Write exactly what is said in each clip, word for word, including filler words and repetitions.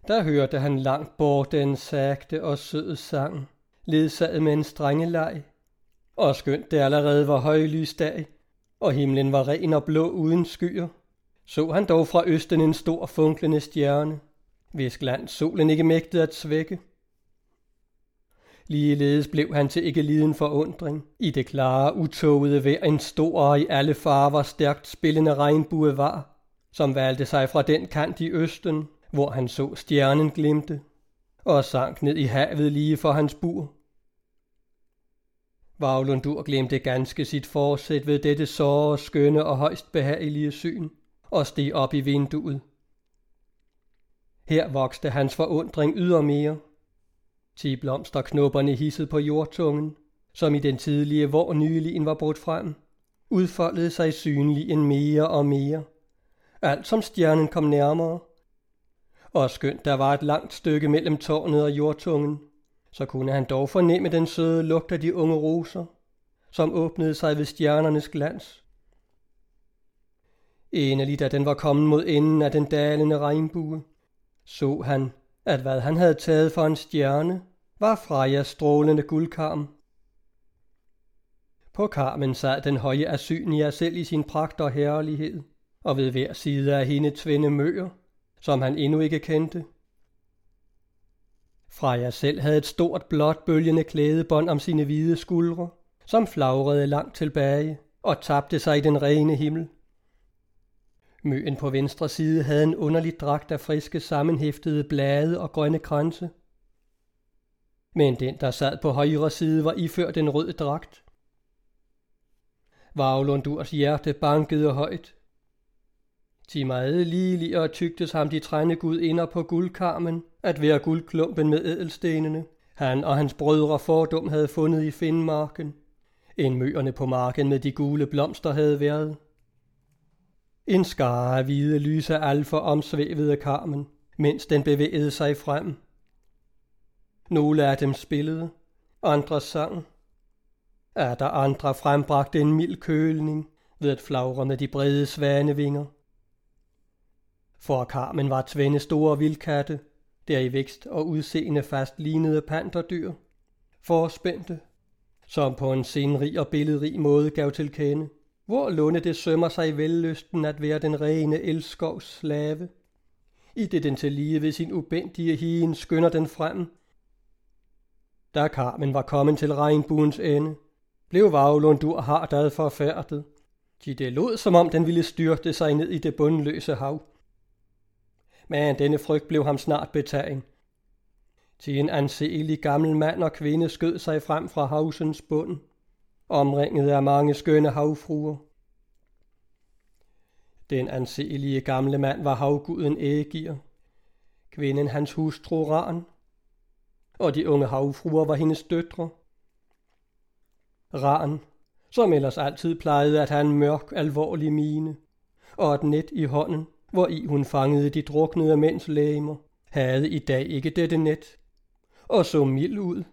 Der hørte han langt bort en sagte og sød sang, ledsaget med en strengeleg. Og skønt det allerede var højlys dag, og himlen var ren og blå uden skyer, så han dog fra østen en stor funklende stjerne, hvis glans solen ikke mægtede at svække. Ligeledes blev han til ikke liden forundring i det klare, utågede vejr en stor og i alle farver stærkt spillende regnbue var, som valgte sig fra den kant i østen, hvor han så stjernen glimte, og sank ned i havet lige for hans bur. Vavlundur glemte ganske sit forsæt ved dette såre, skønne og højst behagelige syn, og steg op i vinduet. Her vokste hans forundring ydermere. Ti blomsterknopperne hissede på jordtungen, som i den tidlige vår nyligen var brudt frem, udfoldede sig synligen mere og mere, alt som stjernen kom nærmere. Og skønt der var et langt stykke mellem tårnet og jordtungen, så kunne han dog fornemme den søde lugt af de unge roser, som åbnede sig ved stjernernes glans. Endelig, da den var kommet mod enden af den dalende regnbue, så han, at hvad han havde taget for en stjerne, var Frejas strålende guldkarm. På karmen sad den høje Asynia selv i sin pragt og herlighed, og ved hver side af hende tvinde møer, som han endnu ikke kendte. Freja selv havde et stort blåt bølgende klædebånd om sine hvide skuldre, som flagrede langt tilbage og tabte sig i den rene himmel. Møen på venstre side havde en underlig dragt af friske sammenhæftede blade og grønne kranse. Men den, der sad på højre side, var iført en rød dragt. Vavlundurs hjerte bankede højt. Til meget ligeligere tygtes ham de trænde gudinder på guldkarmen, at være guldklumpen med ædelstenene, han og hans brødre fordum havde fundet i Finnmarken, end møerne på marken med de gule blomster havde været. En skare af hvide lyse alfer omsvævede karmen, mens den bevægede sig frem. Nogle af dem spillede, andre sang. Er der andre frembragte en mild kølning ved at flagre med de brede svanevinger. For karmen var tvende store vildkatte, der i vækst og udseende fast lignede panterdyr, forspændte, som på en scenrig og billedrig måde gav til kende, hvor lunde det sømmer sig vellysten at være den rene elskovs slave, i det den til lige ved sin ubændige hien skynder den frem. Da karmen var kommet til regnbuens ende, blev Vavlundur hardt forfærdet, de det lod som om den ville styrte sig ned i det bundløse hav. Men denne frygt blev ham snart betagen. Til en anselig gammel mand og kvinde skød sig frem fra havsens bund, omringet af mange skønne havfruer. Den anselige gamle mand var havguden Ægir, kvinden hans hustru Ran, og de unge havfruer var hendes døtre. Ran, som ellers altid plejede at have en mørk, alvorlig mine, og et net i hånden, hvor i hun fangede de druknede mænds legemer, havde i dag ikke dette net, og så mild ud.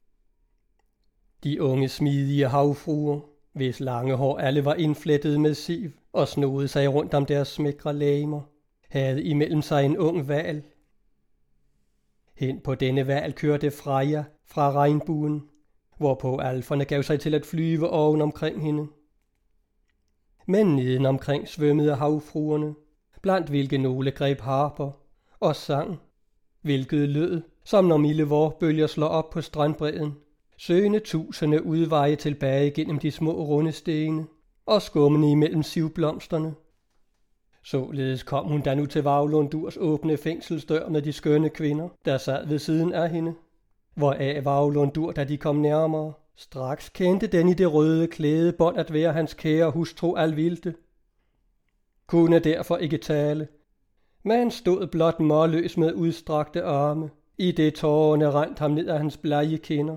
De unge smidige havfruer, hvis lange hår alle var indflettet med siv og snodede sig rundt om deres smækre legemer, havde imellem sig en ung hval. Hen på denne hval kørte Freja fra regnbuen, hvorpå alferne gav sig til at flyve oven omkring hende. Men neden omkring svømmede havfruerne, blandt hvilke nogle greb harper og sang, hvilket lød, som når milde vårbølger slår op på strandbredden, søgende tusinde udveje tilbage gennem de små runde stene og skummende imellem sivblomsterne. Således kom hun da nu til Vavlundurs åbne fængselsdør med de skønne kvinder, der sad ved siden af hende, hvoraf Vavlundur, da de kom nærmere, straks kendte den i det røde klædebånd at være hans kære hustru Alvilde. Kunne derfor ikke tale, men stod blot målløs med udstrakte arme, i det tårerne rent ham ned af hans blege kinder.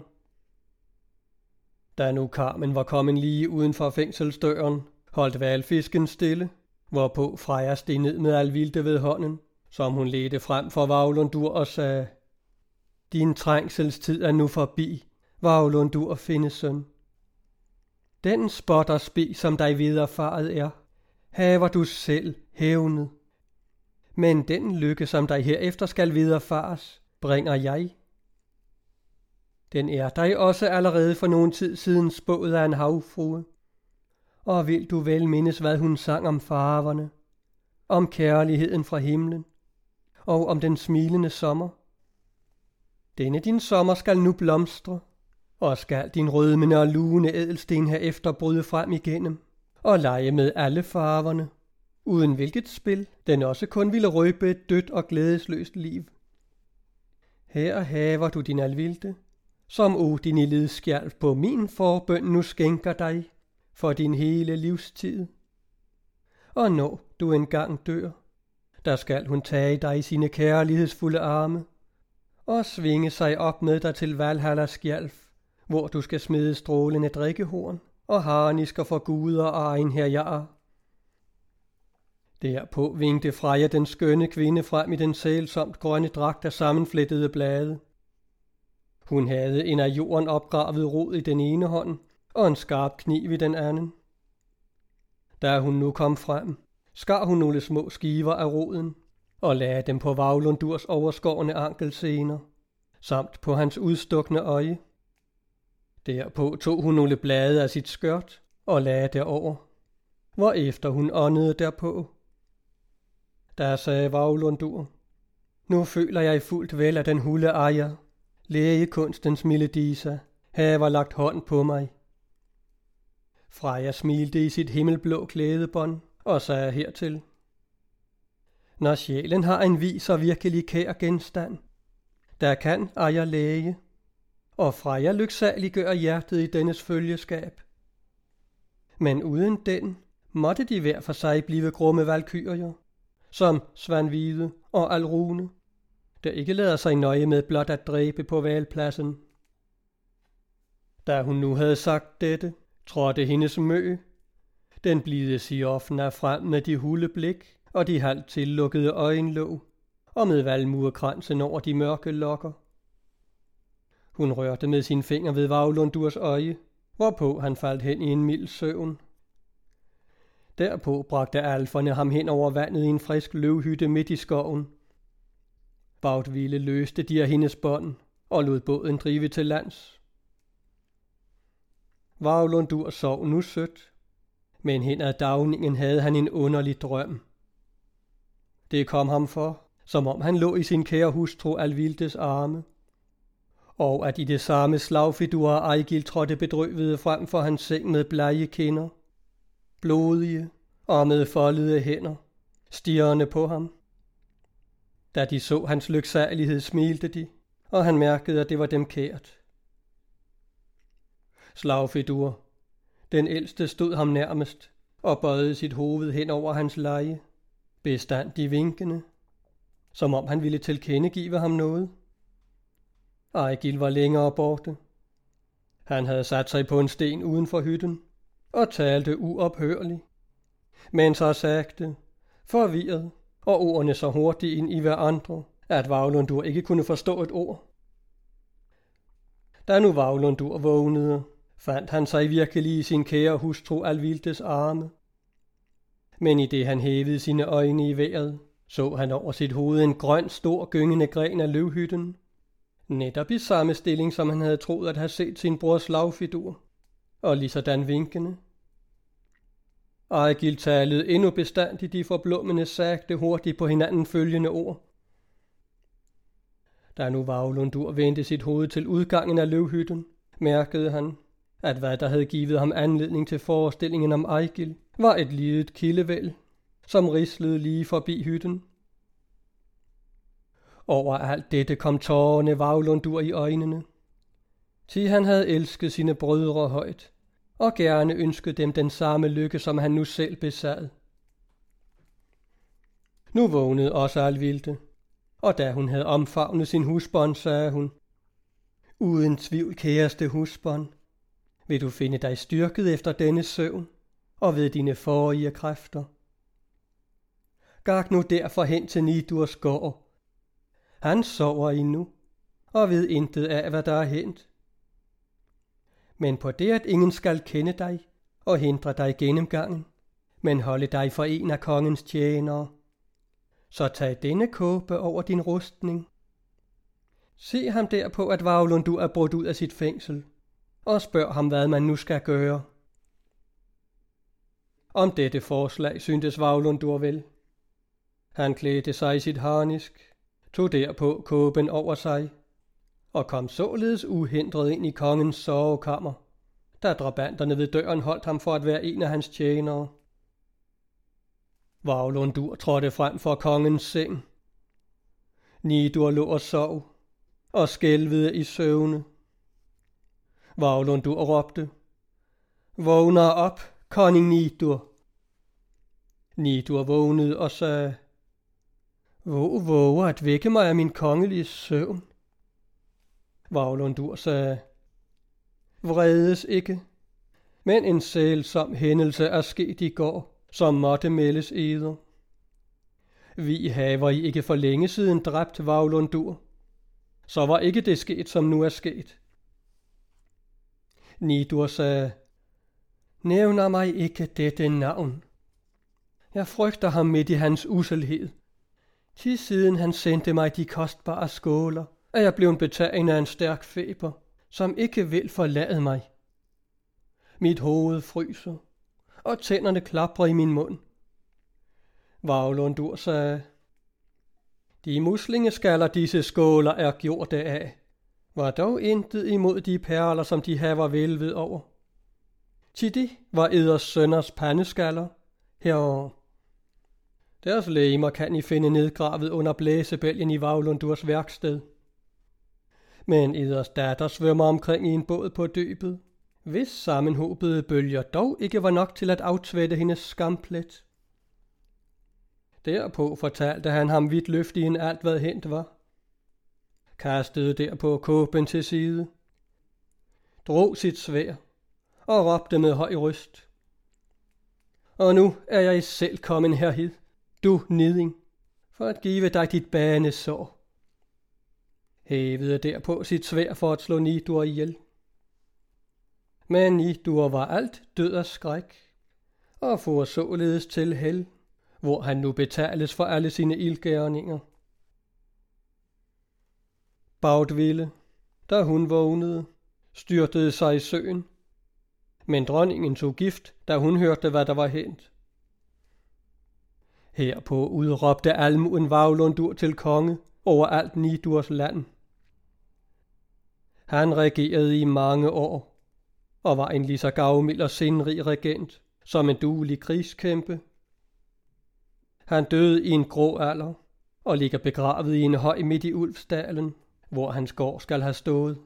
Da nu karmen var kommet lige uden for fængselsdøren, holdt hvalfisken stille, hvorpå Freja steg ned med Alvilde ved hånden, som hun ledte frem for Vavlundur og sagde: Din trængselstid er nu forbi, Vavlundur Finnesøn. Den spot og spe, som dig vederfaret er, haver du selv hævnet. Men den lykke, som dig herefter skal vederfares, bringer jeg. Den er dig også allerede for nogen tid siden spået af en havfrue. Og vil du vel mindes, hvad hun sang om farverne, om kærligheden fra himlen, og om den smilende sommer? Denne din sommer skal nu blomstre, og skal din rødmende og lune ædelsten herefter bryde frem igennem, og lege med alle farverne, uden hvilket spil den også kun ville røbe et dødt og glædesløst liv. Her haver du din alvilde, som Odin i ledskjalv på min forbøn nu skænker dig for din hele livstid. Og når du engang dør, der skal hun tage dig i sine kærlighedsfulde arme, og svinge sig op med dig til Valhallas skjalv, hvor du skal smide strålende drikkehorn og harnisker for guder og egen herjar. Derpå vinkte Freja den skønne kvinde frem i den sælsomt grønne dragt af sammenflettede blade. Hun havde en af jorden opgravet rod i den ene hånd og en skarp kniv i den anden. Da hun nu kom frem, skar hun nogle små skiver af roden og lagde dem på Vaglundurs overskårne ankelsener, samt på hans udstukne øje. Derpå tog hun nogle blade af sit skørt og lagde derover, hvorefter hun åndede derpå. Der sagde Vaglundur: Nu føler jeg fuldt vel, at den hulde ejer, lægekunstens milde Disa, haver lagt hånd på mig. Freja smilte i sit himmelblå klædebånd og sagde hertil: Når sjælen har en vis og virkelig kær genstand, der kan ejer læge, og Freja lyksaliggør hjertet i dennes følgeskab. Men uden den måtte de hver for sig blive grumme valkyrier, som Svanvide og Alrune, der ikke lader sig nøje med blot at dræbe på valpladsen. Da hun nu havde sagt dette, trådte hendes mø, den blide Siofna, frem med de hulde blik og de halvt tillukkede øjenlåg, og med valmuekransen over de mørke lokker. Hun rørte med sin finger ved Vaglundurs øje, hvorpå han faldt hen i en mild søvn. Derpå bragte alferne ham hen over vandet i en frisk løvhytte midt i skoven. Bagtvile løste de af hendes bånd og lod båden drive til lands. Vaglundur sov nu sødt, men hen ad dagningen havde han en underlig drøm. Det kom ham for, som om han lå i sin kære hustru Alvildes arme, og at i det samme Slagfidur og Ejgil trådte bedrøvede frem for hans seng med blege kinder, blodige og med foldede hænder, stirrende på ham. Da de så hans lyksalighed, smilte de, og han mærkede, at det var dem kært. Slagfidur, den ældste, stod ham nærmest og bøjede sit hoved hen over hans leje, bestandig vinkende, som om han ville tilkendegive ham noget. Ejgil var længere borte. Han havde sat sig på en sten uden for hytten og talte uophørligt, men så sagte, forvirret, og ordene så hurtigt ind i hverandre, at Vaglundur ikke kunne forstå et ord. Da nu Vaglundur vågnede, fandt han sig virkelig i sin kære hustru Alvildes arme. Men i det han hævede sine øjne i vejret, så han over sit hoved en grøn, stor, gyngende gren af løvhytten, netop i samme stilling, som han havde troet at have set sin bror Slagfidur, og ligesådan vinkende. Ejgil talede endnu bestandigt de forblummende sagte hurtigt på hinanden følgende ord. Da nu Vaglundur vendte sit hoved til udgangen af løvhytten, mærkede han, at hvad der havde givet ham anledning til forestillingen om Ejgil, var et lidet kildevæld, som rislede lige forbi hytten. Over alt dette kom tårerne Vaglundur i øjnene, til han havde elsket sine brødre højt, og gerne ønskede dem den samme lykke, som han nu selv besad. Nu vågnede også Alvilde, og da hun havde omfavnet sin husbånd, sagde hun: Uden tvivl, kæreste husbånd, vil du finde dig styrket efter denne søvn, og ved dine forrige kræfter. Gak nu derfor hen til Nidurs gård. Han sover endnu, og ved intet af, hvad der er hent. Men på det, at ingen skal kende dig og hindre dig gennemgangen, men holde dig for en af kongens tjenere, så tag denne kåbe over din rustning. Se ham derpå, at Vavlundur er brudt ud af sit fængsel, og spørg ham, hvad man nu skal gøre. Om dette forslag syntes Vavlundur vel. Han klædte sig i sit harnisk, tog derpå kåben over sig, og kom således uhindret ind i kongens sovekammer, da drabanterne ved døren holdt ham for at være en af hans tjenere. Vavlundur trådte frem for kongens seng. Nidur lå og sov, og skælvede i søvne. Vavlundur råbte: "Vågner op, konning Nidur!" Nidur vågnede og sagde: "Hvor våger at vække mig af min kongelige søvn?" Vavlundur sagde: "Vredes ikke, men en sælsom hændelse er sket i går, som måtte meldes eder. Vi haver I ikke for længe siden dræbt Vavlundur, så var ikke det sket, som nu er sket." Nidur sagde: "Nævner mig ikke dette navn. Jeg frygter ham midt i hans uselhed. Til siden han sendte mig de kostbare skåler, er jeg blevet betaget af en stærk feber, som ikke vil forlade mig. Mit hoved fryser, og tænderne klapper i min mund." Vavlundur sagde: "De muslingeskaller disse skåler er gjorte af, var dog intet imod de perler, som de haver vælvet over. Til det var eders sønners pandeskaller herovre. Deres legemer kan I finde nedgravet under blæsebælgen i Vavlundurs værksted. Men eders datter svømmer omkring i en båd på dybet, hvis sammenhobede bølger dog ikke var nok til at aftvætte hendes skamplet." Derpå fortalte han ham vidt løftigen alt, hvad hent var. Kastede derpå kåben til side, drog sit sværd og råbte med høj røst: "Og nu er jeg selv kommen herhid, du niding, for at give dig dit banesår." Hævede derpå sit sværd for at slå Nidur ihjel. Men Nidur var alt død af skræk, og for således til hel, hvor han nu betales for alle sine ildgerninger. Baudville, da hun vågnede, styrtede sig i søen, men dronningen tog gift, da hun hørte, hvad der var hent. Herpå udråbte almuen Vavlundur til konge over alt Nidurs land. Han regerede i mange år, og var en lige så gavmild og sindrig regent som en duelig krigskæmpe. Han døde i en grå alder, og ligger begravet i en høj midt i Ulfsdalen, hvor hans gård skal have stået.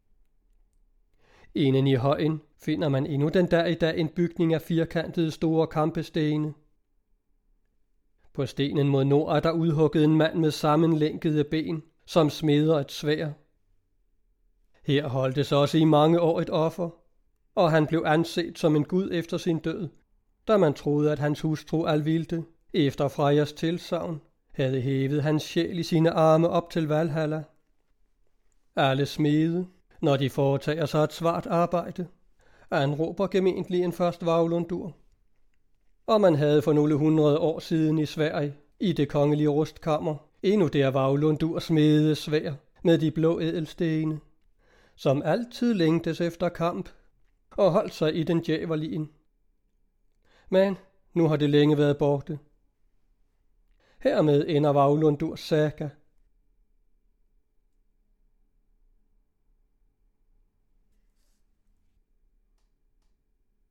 Inden i højen finder man endnu den dag i dag en bygning af firkantede store kampestene. På stenen mod nord er der udhugget en mand med sammenlænkede ben, som smeder et sværd. Her holdtes også i mange år et offer, og han blev anset som en gud efter sin død, da man troede, at hans hustru Alvilde, efter Frejers tilsagn, havde hævet hans sjæl i sine arme op til Valhalla. Alle smede, når de foretager sig et svart arbejde, anråber gementlig en først Vavlundur. Og man havde for nogle hundrede år siden i Sverige, i det kongelige rustkammer, endnu der Vavlundur smede sværd med de blå ædelstene, som altid længtes efter kamp og holdt sig i den djæverlin. Men nu har det længe været borte. Hermed ender Vavlundurs saga,